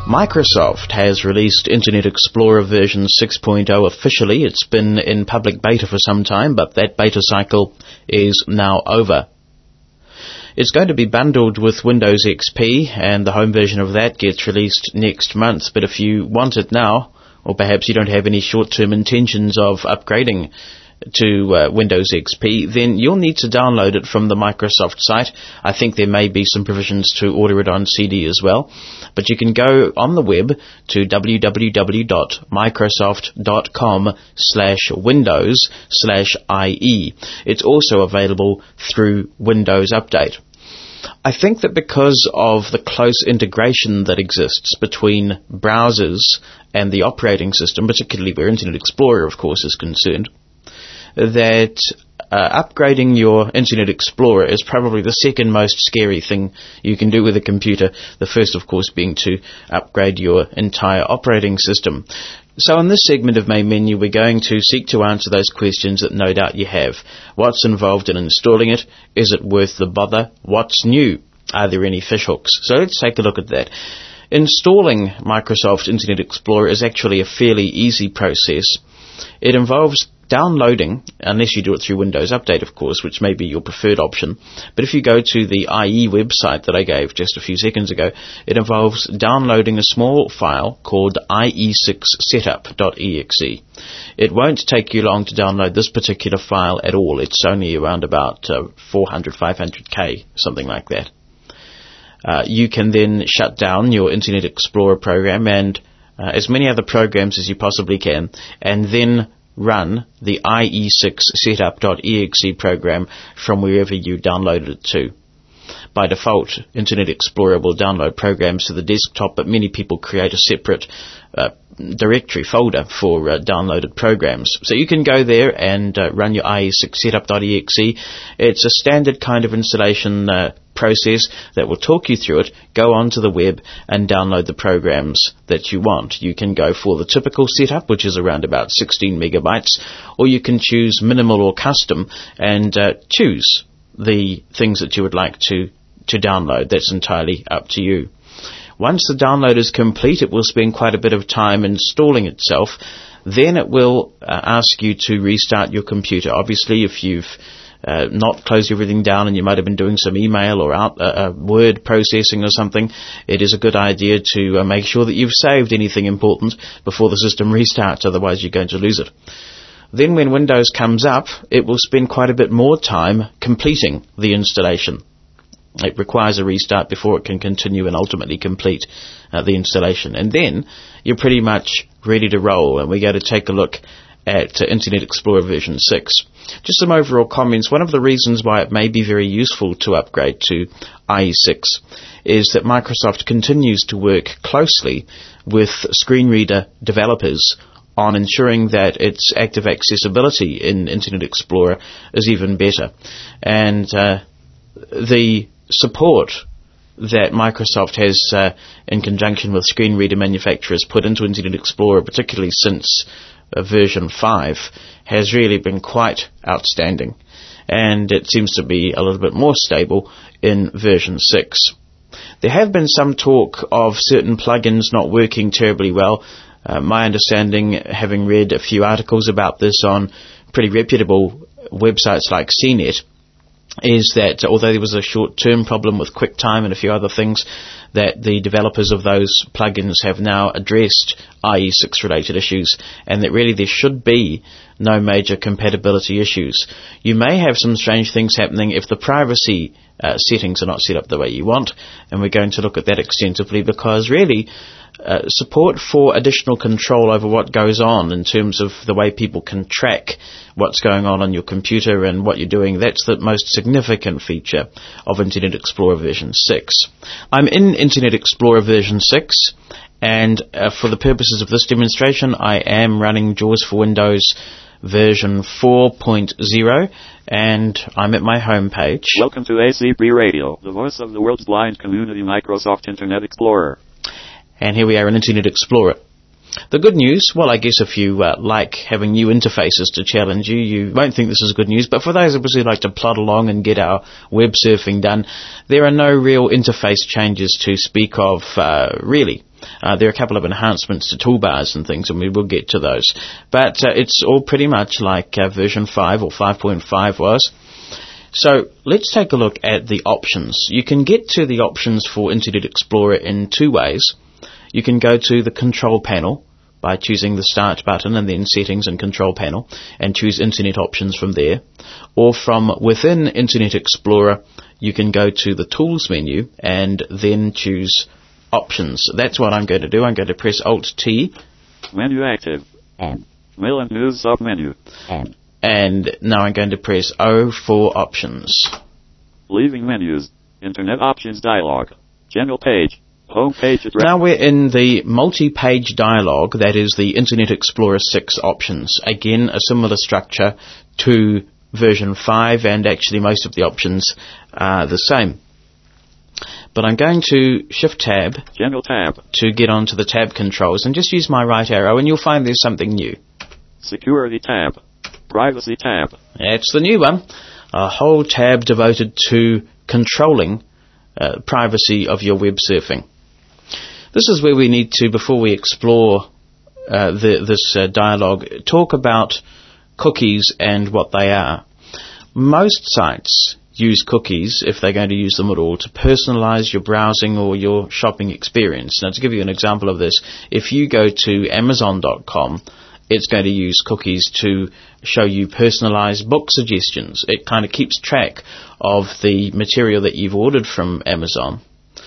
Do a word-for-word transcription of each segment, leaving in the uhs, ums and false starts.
Microsoft has released Internet Explorer version six point oh officially. It's been in public beta for some time, but that beta cycle is now over. It's going to be bundled with Windows X P, and the home version of that gets released next month. But if you want it now, or perhaps you don't have any short-term intentions of upgrading to uh, Windows X P, then you'll need to download it from the Microsoft site. I think there may be some provisions to order it on C D as well. But you can go on the web to www.microsoft.com slash windows slash IE. It's also available through Windows Update. I think that because of the close integration that exists between browsers and the operating system, particularly where Internet Explorer, of course, is concerned, that uh, upgrading your Internet Explorer is probably the second most scary thing you can do with a computer. The first, of course, being to upgrade your entire operating system. So in this segment of Main Menu, we're going to seek to answer those questions that no doubt you have. What's involved in installing it? Is it worth the bother? What's new? Are there any fishhooks? So let's take a look at that. Installing Microsoft Internet Explorer is actually a fairly easy process. It involves downloading, unless you do it through Windows Update, of course, which may be your preferred option. But if you go to the I E website that I gave just a few seconds ago, it involves downloading a small file called I E six setup dot E X E. It won't take you long to download this particular file at all. It's only around about uh, four hundred, five hundred K, something like that. Uh, you can then shut down your Internet Explorer program and uh, as many other programs as you possibly can, and then run the I E six setup dot E X E program from wherever you downloaded it to. By default, Internet Explorer will download programs to the desktop, but many people create a separate uh, directory folder for uh, downloaded programs. So you can go there and uh, run your I E six setup dot E X E. It's a standard kind of installation uh, process that will talk you through it. Go onto the web and download the programs that you want. You can go for the typical setup, which is around about sixteen megabytes, or you can choose minimal or custom and uh, choose the things that you would like to, to download. That's entirely up to you. Once the download is complete, it will spend quite a bit of time installing itself. Then it will uh, ask you to restart your computer. Obviously, if you've uh, not closed everything down and you might have been doing some email or out, uh, uh, word processing or something, it is a good idea to uh, make sure that you've saved anything important before the system restarts, otherwise you're going to lose it. Then when Windows comes up, it will spend quite a bit more time completing the installation. It requires a restart before it can continue and ultimately complete uh, the installation. And then you're pretty much ready to roll. And we're going to take a look at uh, Internet Explorer version six. Just some overall comments. One of the reasons why it may be very useful to upgrade to I E six is that Microsoft continues to work closely with screen reader developers on ensuring that its active accessibility in Internet Explorer is even better. And uh, the support that Microsoft has, uh, in conjunction with screen reader manufacturers, put into Internet Explorer, particularly since uh, version five, has really been quite outstanding. And it seems to be a little bit more stable in version six. There have been some talk of certain plugins not working terribly well. Uh, my understanding, having read a few articles about this on pretty reputable websites like C net, is that although there was a short-term problem with QuickTime and a few other things, that the developers of those plugins have now addressed I E six related issues, and that really there should be no major compatibility issues. You may have some strange things happening if the privacy uh, settings are not set up the way you want, and we're going to look at that extensively, because really Uh, support for additional control over what goes on in terms of the way people can track what's going on on your computer and what you're doing, that's the most significant feature of Internet Explorer version six. I'm in Internet Explorer version six, and uh, for the purposes of this demonstration, I am running JAWS for Windows version four point oh, and I'm at my home page. Welcome to A C P Radio, the voice of the world's blind community, Microsoft Internet Explorer. And here we are in Internet Explorer. The good news, well, I guess if you uh, like having new interfaces to challenge you, you won't think this is good news, but for those of us who like to plod along and get our web surfing done, there are no real interface changes to speak of, uh, really. Uh, there are a couple of enhancements to toolbars and things, and we will get to those. But uh, it's all pretty much like uh, version five or five point five was. So let's take a look at the options. You can get to the options for Internet Explorer in two ways. You can go to the control panel by choosing the Start button and then Settings and Control Panel and choose Internet Options from there. Or from within Internet Explorer, you can go to the Tools menu and then choose Options. That's what I'm going to do. I'm going to press Alt-T. Menu active. M. Mail and news submenu. M. And now I'm going to press O for Options. Leaving menus. Internet options dialog. General page. Home page address. Now we're in the multi-page dialog, that is the Internet Explorer six options. Again, a similar structure to version five, and actually most of the options are the same. But I'm going to Shift-Tab General tab. to get onto the tab controls, and just use my right arrow, and you'll find there's something new. Security tab. Privacy tab. That's the new one. A whole tab devoted to controlling uh, privacy of your web surfing. This is where we need to, before we explore uh, the, this uh, dialogue, talk about cookies and what they are. Most sites use cookies, if they're going to use them at all, to personalize your browsing or your shopping experience. Now, to give you an example of this, if you go to Amazon dot com, it's going to use cookies to show you personalized book suggestions. It kind of keeps track of the material that you've ordered from Amazon.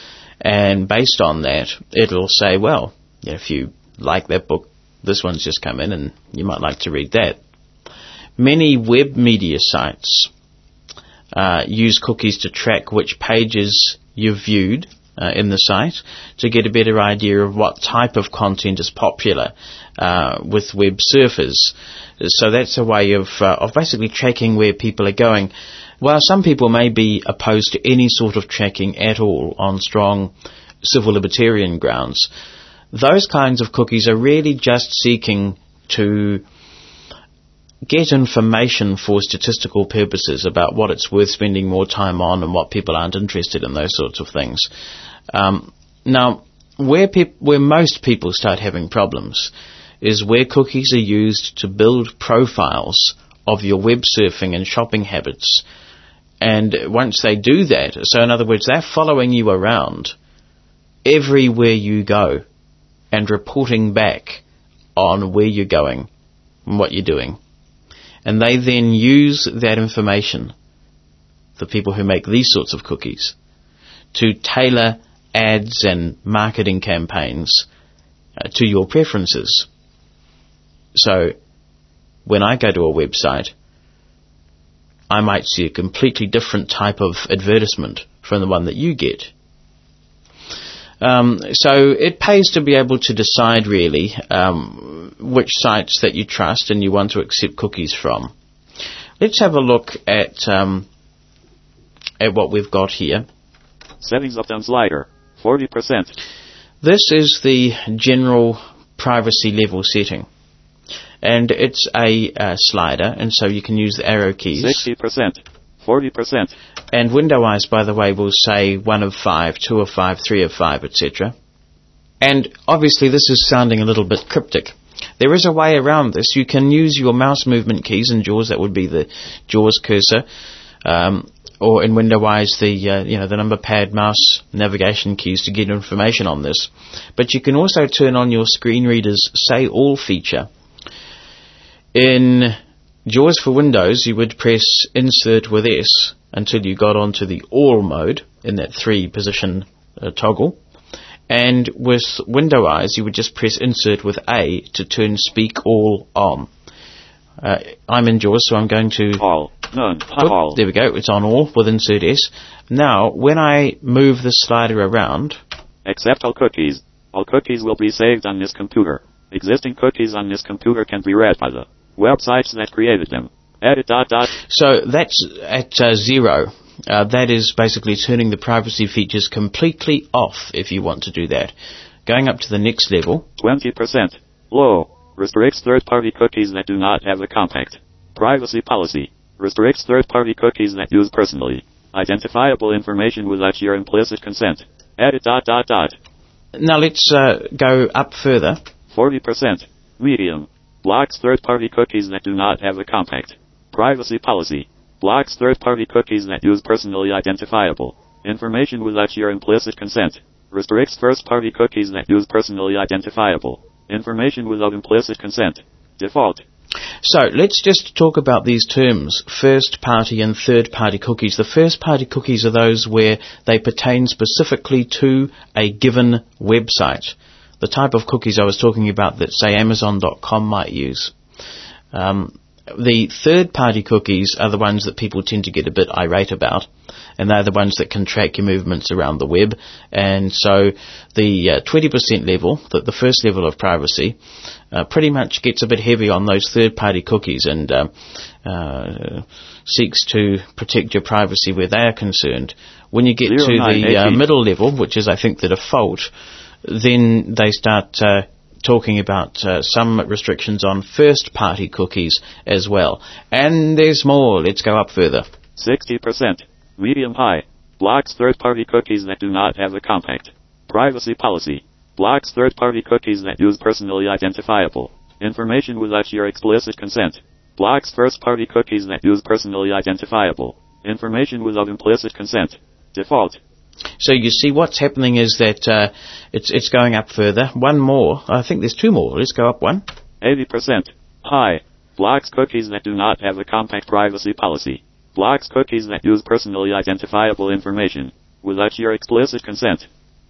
And based on that, it'll say, well, if you like that book, this one's just come in and you might like to read that. Many web media sites uh, use cookies to track which pages you've viewed uh, in the site to get a better idea of what type of content is popular uh, with web surfers. So that's a way of, uh, of basically tracking where people are going. While some people may be opposed to any sort of tracking at all on strong civil libertarian grounds, those kinds of cookies are really just seeking to get information for statistical purposes about what it's worth spending more time on and what people aren't interested in, those sorts of things. Um, now, where, peop- where most people start having problems is where cookies are used to build profiles of your web surfing and shopping habits. And once they do that, so in other words, they're following you around everywhere you go and reporting back on where you're going and what you're doing. And they then use that information, the people who make these sorts of cookies, to tailor ads and marketing campaigns uh, to your preferences. So when I go to a website, I might see a completely different type of advertisement from the one that you get. Um, so it pays to be able to decide really um, which sites that you trust and you want to accept cookies from. Let's have a look at um, at what we've got here. Settings up-down slider. forty percent. This is the general privacy level setting. And it's a uh, slider, and so you can use the arrow keys. sixty percent. forty percent. And WindowEyes, by the way, will say one of five, two of five, three of five, et cetera. And obviously this is sounding a little bit cryptic. There is a way around this. You can use your mouse movement keys in JAWS, that would be the JAWS cursor, um, or in WindowEyes the uh, you know the number pad mouse navigation keys to get information on this. But you can also turn on your screen reader's Say All feature. In JAWS for Windows, you would press Insert with S until you got onto the All mode in that three-position uh, toggle. And with WindowEyes, you would just press Insert with A to turn Speak All on. Uh, I'm in JAWS, so I'm going to... All. None. Oop, All. there we go. It's on All with Insert S. Now, when I move the slider around... Accept all cookies. All cookies will be saved on this computer. Existing cookies on this computer can be read by the websites that created them. Edit dot dot. So that's at uh, zero. Uh, that is basically turning the privacy features completely off if you want to do that. Going up to the next level. twenty percent. Low. Restricts third-party cookies that do not have a compact privacy policy. Restricts third-party cookies that use personally identifiable information without your implicit consent. Edit dot dot dot. Now let's uh, go up further. forty percent. Medium. Blocks third-party cookies that do not have a compact. Privacy policy. Blocks third-party cookies that use personally identifiable information without your implicit consent. Restricts first-party cookies that use personally identifiable information without implicit consent. Default. So let's just talk about these terms, first-party and third-party cookies. The first-party cookies are those where they pertain specifically to a given website. The type of cookies I was talking about that, say, Amazon dot com might use. Um, the third-party cookies are the ones that people tend to get a bit irate about, and they're the ones that can track your movements around the web. And so the uh, twenty percent level, the, the first level of privacy, uh, pretty much gets a bit heavy on those third-party cookies and uh, uh, seeks to protect your privacy where they are concerned. When you get to the uh, middle level, which is, I think, the default, then they start uh, talking about uh, some restrictions on first-party cookies as well. And there's more. Let's go up further. sixty percent. Medium high. Blocks third-party cookies that do not have a compact. Privacy policy. Blocks third-party cookies that use personally identifiable information without your explicit consent. Blocks first-party cookies that use personally identifiable information without implicit consent. Default. So you see what's happening is that uh, it's it's going up further. One more. I think there's two more. Let's go up one. eighty percent. High. Blocks cookies that do not have a compact privacy policy. Blocks cookies that use personally identifiable information without your explicit consent.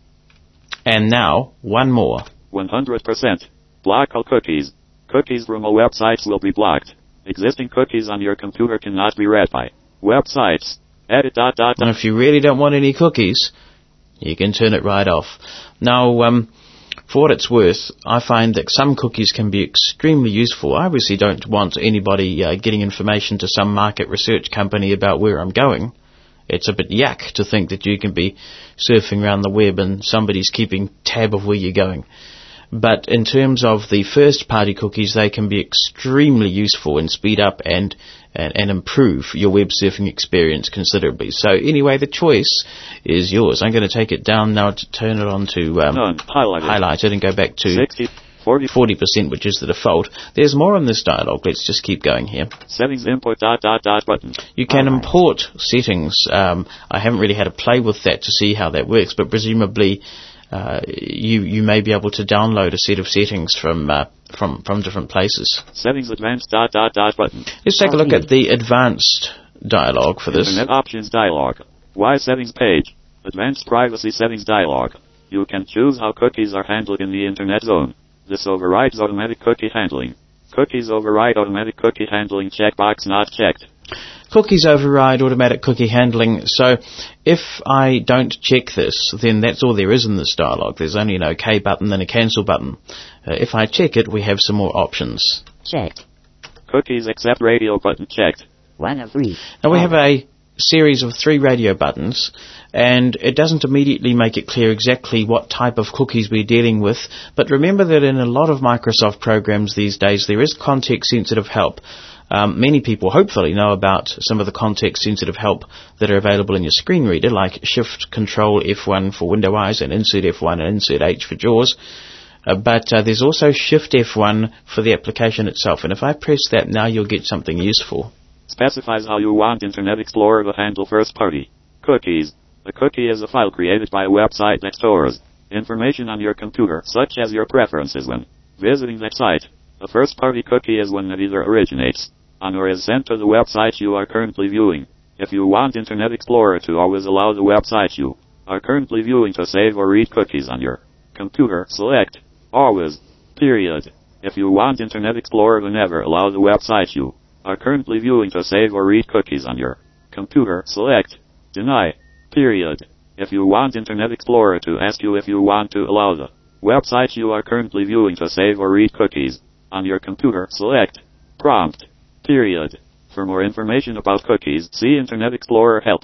And now, one more. one hundred percent. Block all cookies. Cookies from all websites will be blocked. Existing cookies on your computer cannot be read by websites. Edit dot dot dot. And if you really don't want any cookies, you can turn it right off. Now, um, for what it's worth, I find that some cookies can be extremely useful. I obviously don't want anybody uh, getting information to some market research company about where I'm going. It's a bit yuck to think that you can be surfing around the web and somebody's keeping tab of where you're going. But in terms of the first-party cookies, they can be extremely useful and speed up and, and, and improve your web surfing experience considerably. So anyway, the choice is yours. I'm going to take it down now to turn it on to um, None. Highlighted. highlight it and go back to sixty, forty, forty percent, which is the default. There's more on this dialog. Let's just keep going here. Settings import dot dot dot button. You can Highlight. import settings. Um, I haven't really had a play with that to see how that works, but presumably Uh, you you may be able to download a set of settings from uh, from from different places. Settings advanced dot dot dot button. Let's take a look at the advanced dialog for this. Internet options dialog. Why settings page. Advanced privacy settings dialog. You can choose how cookies are handled in the Internet zone. This overrides automatic cookie handling. Cookies override automatic cookie handling checkbox not checked. Cookies override automatic cookie handling. So if I don't check this, then that's all there is in this dialog. There's only an OK button and a cancel button. Uh, if I check it, we have some more options. Checked. Cookies accept radio button checked. One of three. Now we have a series of three radio buttons, and it doesn't immediately make it clear exactly what type of cookies we're dealing with. But remember that in a lot of Microsoft programs these days, there is context-sensitive help. Um, many people hopefully know about some of the context-sensitive help that are available in your screen reader, like Shift Control F one for Windows and Insert F one and Insert H for JAWS. Uh, but uh, there's also Shift F one for the application itself, and if I press that now, you'll get something useful. Specifies how you want Internet Explorer to handle first-party cookies. A cookie is a file created by a website that stores information on your computer, such as your preferences when visiting that site. A first-party cookie is one that either originates on or is sent to the website you are currently viewing. If you want Internet Explorer to always allow the website you are currently viewing to save or read cookies on your computer, select Always, period. If you want Internet Explorer to never allow the website you are currently viewing to save or read cookies on your computer, select Deny, period. If you want Internet Explorer to ask you if you want to allow the website you are currently viewing to save or read cookies on your computer, select Prompt, period. For more information about cookies, see Internet Explorer Help.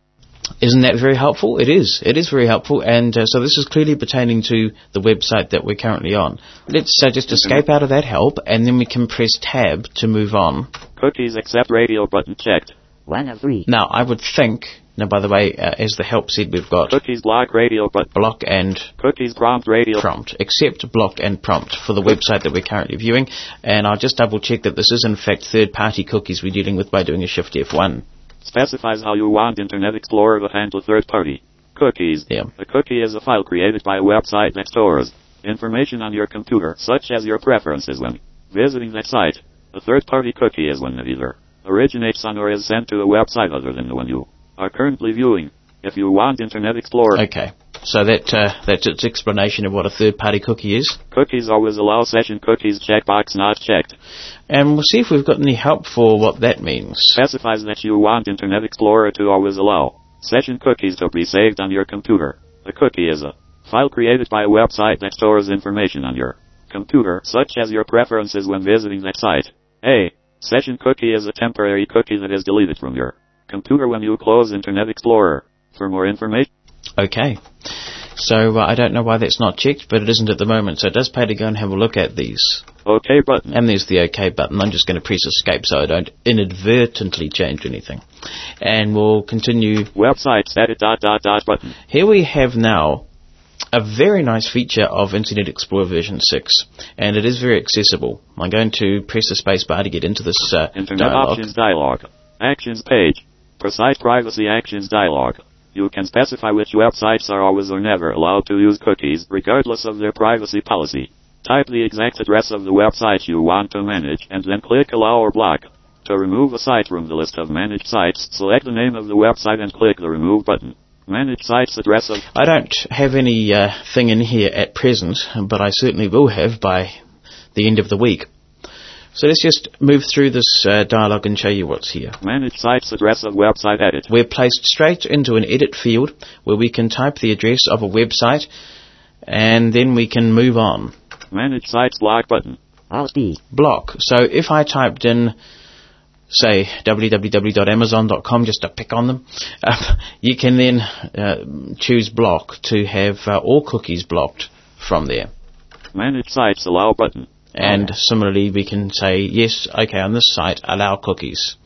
Isn't that very helpful? It is. It is very helpful, and uh, so this is clearly pertaining to the website that we're currently on. Let's uh, just escape out of that help, and then we can press Tab to move on. Cookies accept radio button checked. One of three. Now, I would think Now, by the way, uh, as the help said, we've got Cookies block radio button. block and Cookies prompt radio. prompt, except block and prompt for the website that we're currently viewing. And I'll just double check that this is in fact third-party cookies we're dealing with by doing a Shift F one. Specifies how you want Internet Explorer to handle third-party cookies. Yeah. A cookie is a file created by a website that stores information on your computer, such as your preferences when visiting that site. A third-party cookie is one that either originates on or is sent to a website other than the one you are currently viewing. If you want Internet Explorer... Okay, so that uh, that's its explanation of what a third-party cookie is. Cookies always allow session cookies checkbox not checked. And we'll see if we've got any help for what that means. Specifies that you want Internet Explorer to always allow session cookies to be saved on your computer. A cookie is a file created by a website that stores information on your computer, such as your preferences when visiting that site. A session cookie is a temporary cookie that is deleted from your computer when you close Internet Explorer. For more information... Okay. So uh, I don't know why that's not checked, but it isn't at the moment, so it does pay to go and have a look at these. OK button. And there's the OK button. I'm just going to press escape so I don't inadvertently change anything. And we'll continue. Websites edit dot dot dot button. Here we have now a very nice feature of Internet Explorer version six, and it is very accessible. I'm going to press the space bar to get into this uh, Internet dialog. Options dialog. Actions page. Precise privacy actions dialog. You can specify which websites are always or never allowed to use cookies, regardless of their privacy policy. Type the exact address of the website you want to manage, and then click Allow or Block. To remove a site from the list of managed sites, select the name of the website and click the Remove button. Manage sites address of... I don't have any uh, thing in here at present, but I certainly will have by the end of the week. So let's just move through this uh, dialog and show you what's here. Manage sites address of website edit. We're placed straight into an edit field where we can type the address of a website and then we can move on. Manage sites block button. Alt B. Block. So if I typed in, say, w w w dot amazon dot com just to pick on them, uh, you can then uh, choose block to have uh, all cookies blocked from there. Manage sites allow button. And similarly, we can say, yes, okay, on this site, allow cookies.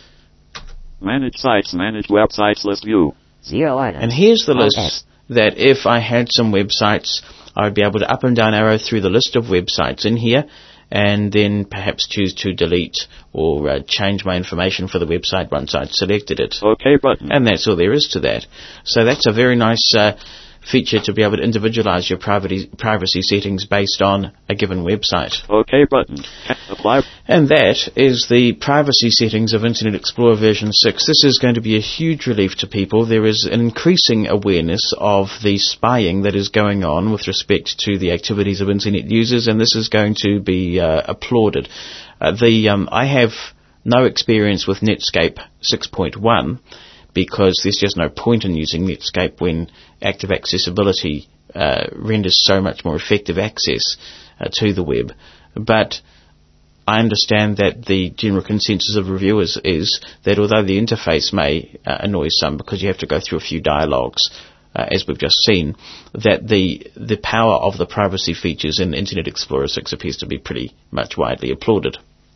Manage sites, manage websites list view. Zero items. And here's the list S. that if I had some websites, I would be able to up and down arrow through the list of websites in here, and then perhaps choose to delete or uh, change my information for the website once I'd selected it. OK button. And that's all there is to that. So that's a very nice uh, feature to be able to individualize your privacy, privacy settings based on a given website. OK button. Apply. And that is the privacy settings of Internet Explorer version six. This is going to be a huge relief to people. There is an increasing awareness of the spying that is going on with respect to the activities of Internet users, and this is going to be uh, applauded. Uh, the um, I have no experience with Netscape six point one, because there's just no point in using Netscape when active accessibility uh, renders so much more effective access uh, to the web. But I understand that the general consensus of reviewers is that although the interface may uh, annoy some because you have to go through a few dialogues, uh, as we've just seen, that the the power of the privacy features in Internet Explorer six appears to be pretty much widely applauded.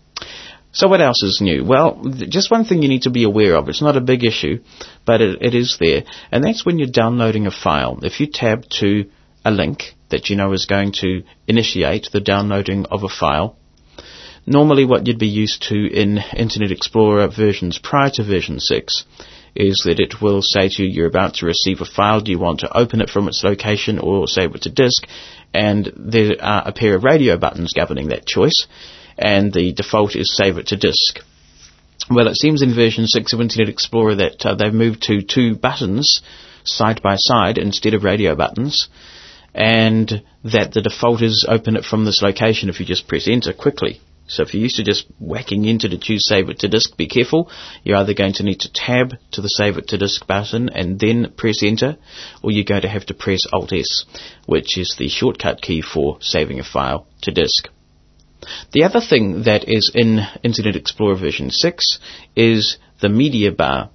So what else is new? Well, th- just one thing you need to be aware of. It's not a big issue, but it, it is there. And that's when you're downloading a file. If you tab to a link that you know is going to initiate the downloading of a file, normally what you'd be used to in Internet Explorer versions prior to version six is that it will say to you, you're about to receive a file. Do you want to open it from its location or save it to disk? And there are a pair of radio buttons governing that choice, and the default is save it to disk. Well, it seems in version six of Internet Explorer that uh, they've moved to two buttons side by side instead of radio buttons, and that the default is open it from this location if you just press enter quickly. So if you're used to just whacking enter to choose save it to disk, be careful. You're either going to need to tab to the save it to disk button and then press enter, or you're going to have to press Alt S, which is the shortcut key for saving a file to disk. The other thing that is in Internet Explorer version six is the media bar.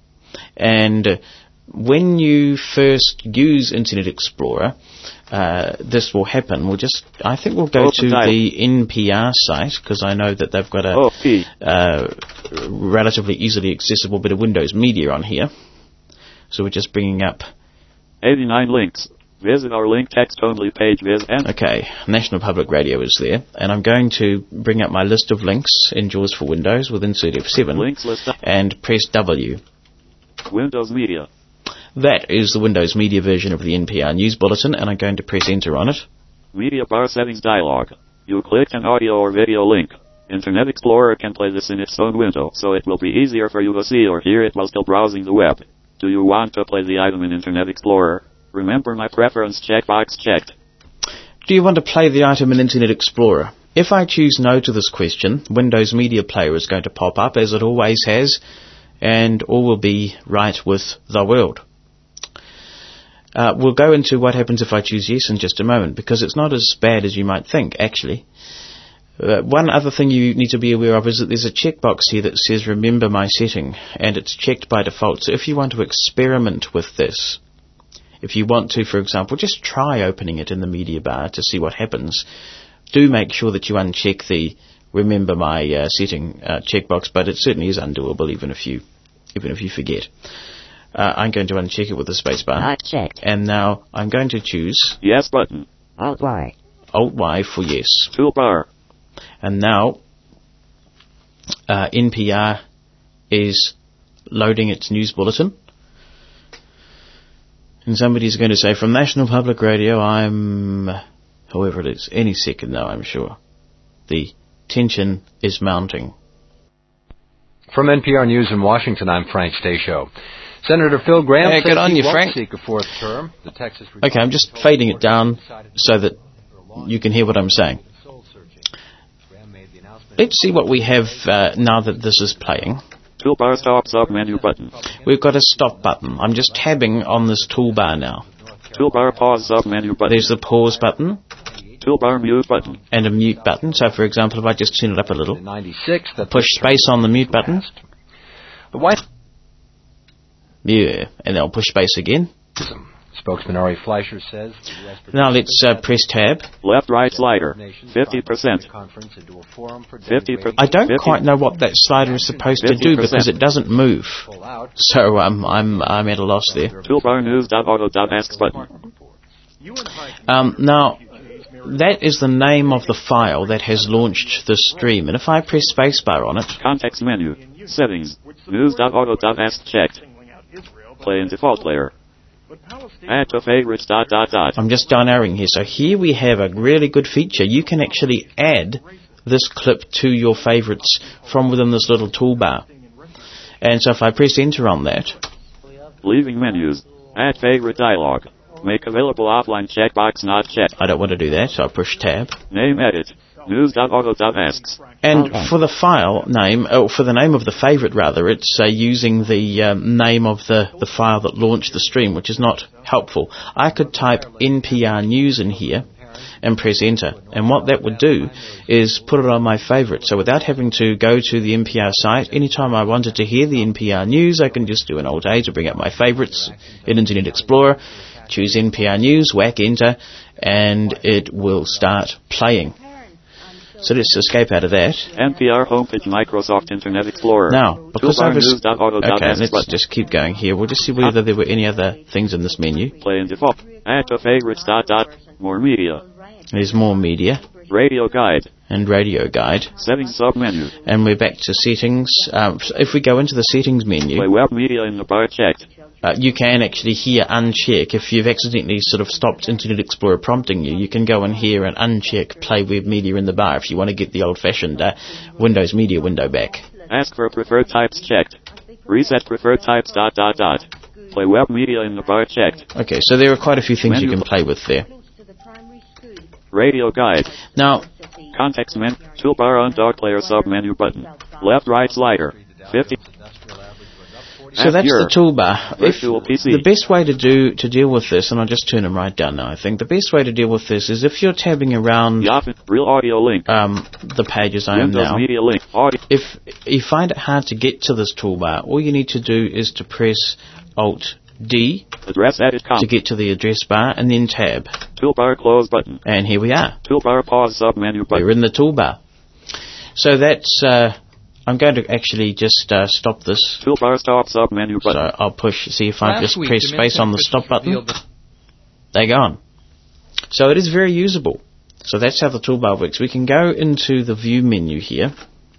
And when you first use Internet Explorer, uh, this will happen. We'll just, I think we'll go to the N P R site, because I know that they've got a uh, relatively easily accessible bit of Windows media on here. So we're just bringing up... eighty-nine links. Visit our link text-only page. Visit and Okay, National Public Radio is there. And I'm going to bring up my list of links in JAWS for Windows with insert F seven. Links list up. And press W. Windows Media. That is the Windows Media version of the N P R News Bulletin, and I'm going to press Enter on it. Media bar settings dialog. You click an audio or video link. Internet Explorer can play this in its own window, so it will be easier for you to see or hear it while still browsing the web. Do you want to play the item in Internet Explorer? Remember my preference checkbox checked. Do you want to play the item in Internet Explorer? If I choose no to this question, Windows Media Player is going to pop up, as it always has, and all will be right with the world. Uh, we'll go into what happens if I choose yes in just a moment, because it's not as bad as you might think, actually. Uh, one other thing you need to be aware of is that there's a checkbox here that says remember my setting, and it's checked by default. So if you want to experiment with this, if you want to, for example, just try opening it in the media bar to see what happens, do make sure that you uncheck the remember my uh, setting uh, checkbox, but it certainly is undoable even if you, even if you forget. Uh, I'm going to uncheck it with the spacebar. Not checked. And now I'm going to choose Yes button. Alt Y. Alt Y for yes. Toolbar. And now uh, N P R is loading its news bulletin. And somebody's going to say, from National Public Radio, I'm, however it is, any second now, I'm sure. The tension is mounting. From N P R News in Washington, I'm Frank Stasio. Senator Phil Gramm Hey, says good on he you, won't Frank. seek a fourth term. The Texas Okay, I'm just fading it down so that you can hear what I'm saying. Let's see what we have uh, now that this is playing. Toolbar stop sub menu button. We've got a stop button. I'm just tabbing on this toolbar now. Toolbar pause sub menu button. There's the pause button Toolbar mute button. and a mute button. So, for example, if I just turn it up a little, ninety-six, that push space on the mute button. The White Yeah, and then I'll push space again. Spokesman Ari Fleischer says the U S Now let's uh, press tab. Left right slider. fifty percent. fifty percent. I don't quite know what that slider is supposed to do because it doesn't move. So um, I'm I'm at a loss there. Toolbar news.auto.asks button. Um, now, that is the name of the file that has launched the stream. And if I press spacebar on it, Context menu. Settings. News.auto.asks checked. Play in default layer. Add to favorites dot dot dot. I'm just down arrowing here. So here we have a really good feature. You can actually add this clip to your favorites from within this little toolbar. And so if I press enter on that, Leaving menus. Add favorite dialog. Make available offline checkbox not checked. I don't want to do that, so I push tab. Name edit. News.auto.asks. And Okay. for the file name, oh, for the name of the favorite rather, it's uh, using the um, name of the, the file that launched the stream, which is not helpful. I could type N P R News in here and press enter. And what that would do is put it on my favorite. So without having to go to the N P R site, anytime I wanted to hear the N P R News, I can just do an Alt A to bring up my favorites in Internet Explorer, choose N P R News, whack enter, and it will start playing. So let's escape out of that. N P R homepage Microsoft Internet Explorer. Now, because I Toolbar was... news.auto.asks Okay, let's button. just keep going here. We'll just see whether there were any other things in this menu. Play in default. Add to favorites dot dot. More media. There's more media Radio guide. and radio guide. Settings sub-menu. And we're back to settings. Um, so if we go into the settings menu, Play web media in the bar checked. uh, you can actually here uncheck. If you've accidentally sort of stopped Internet Explorer prompting you, you can go in here and uncheck play web media in the bar if you want to get the old-fashioned uh, Windows Media window back. Ask for preferred types checked. Reset preferred types dot dot dot. Play web media in the bar checked. Okay, so there are quite a few things Menu. you can play with there. Radio guide. Now, Context menu. Toolbar on dog player sub-menu button. Left right slider. fifty. so that's your the toolbar. If, virtual P C. the best way to do to deal with this, and I'll just turn them right down now, I think, the best way to deal with this is if you're tabbing around Yahoo. Real audio link. um, the pages I am Windows now, media link. Audio. if you find it hard to get to this toolbar, all you need to do is to press Alt D Address edit to com. get to the address bar, and then tab. Toolbar close button. And here we are. Toolbar pause sub-menu button. We're in the toolbar. So that's uh, I'm going to actually just uh, stop this. Toolbar stop sub menu button. So I'll push, see if I Last just week, press Dominican space on the officials stop button. revealed that- They're gone. So it is very usable. So that's how the toolbar works. We can go into the view menu here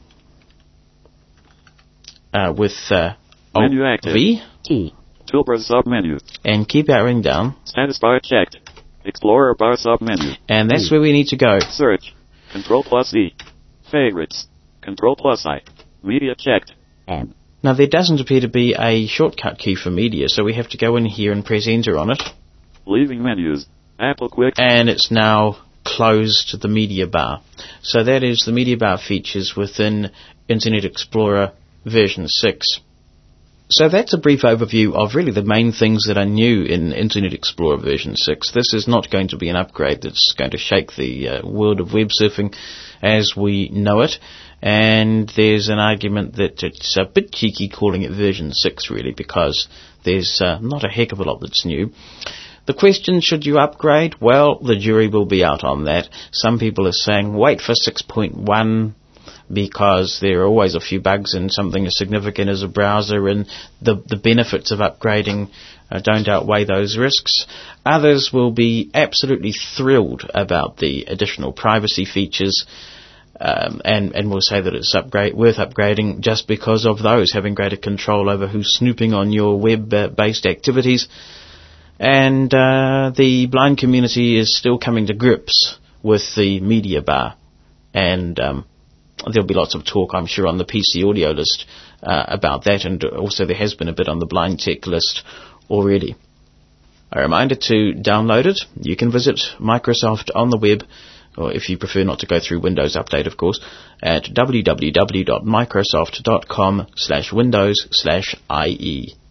uh, with uh, Menu Alt active. V T. Toolbar sub menu. and keep our ring down. Status bar checked. Explorer bar sub menu. And that's where we need to go. Search. Control plus Z. Favorites. Control plus I. Media checked. M. Now there doesn't appear to be a shortcut key for media, so we have to go in here and press enter on it. Leaving menus. Apple Quick. And it's now closed the media bar. So that is the media bar features within Internet Explorer version six. So that's a brief overview of really the main things that are new in Internet Explorer version six. This is not going to be an upgrade that's going to shake the uh, world of web surfing as we know it. And there's an argument that it's a bit cheeky calling it version six really, because there's uh, not a heck of a lot that's new. The question, should you upgrade? Well, the jury will be out on that. Some people are saying wait for six point one because there are always a few bugs and something as significant as a browser, and the, the benefits of upgrading uh, don't outweigh those risks. Others will be absolutely thrilled about the additional privacy features. Um, and, and will say that it's upgrade, worth upgrading just because of those, having greater control over who's snooping on your web-based activities. And uh, the blind community is still coming to grips with the media bar. And um, there'll be lots of talk, I'm sure, on the P C Audio list uh, about that. And also there has been a bit on the Blind Tech list already. A reminder to download it. You can visit Microsoft on the web, or if you prefer not to go through Windows Update, of course, at w w w dot microsoft dot com slash windows slash I E.